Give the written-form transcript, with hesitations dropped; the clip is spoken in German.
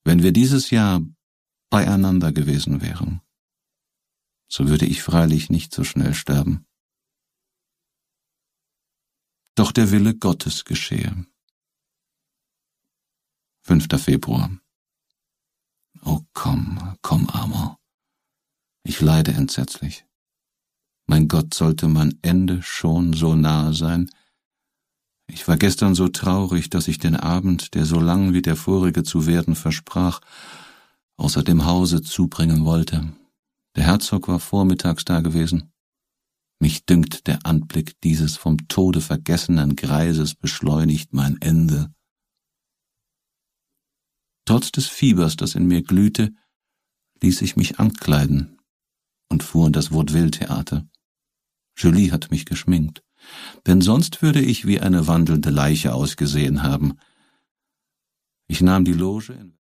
Wenn wir dieses Jahr beieinander gewesen wären, so würde ich freilich nicht so schnell sterben. Doch der Wille Gottes geschehe. 5. Februar. Oh, komm, Armand. Ich leide entsetzlich. Mein Gott, sollte mein Ende schon so nahe sein? Ich war gestern so traurig, dass ich den Abend, der so lang wie der vorige zu werden versprach, außer dem Hause zubringen wollte. Der Herzog war vormittags da gewesen. Mich dünkt, der Anblick dieses vom Tode vergessenen Greises beschleunigt mein Ende. Trotz des Fiebers, das in mir glühte, ließ ich mich ankleiden und fuhr in das Vaudeville-Theater. Julie hat mich geschminkt, denn sonst würde ich wie eine wandelnde Leiche ausgesehen haben. Ich nahm die Loge in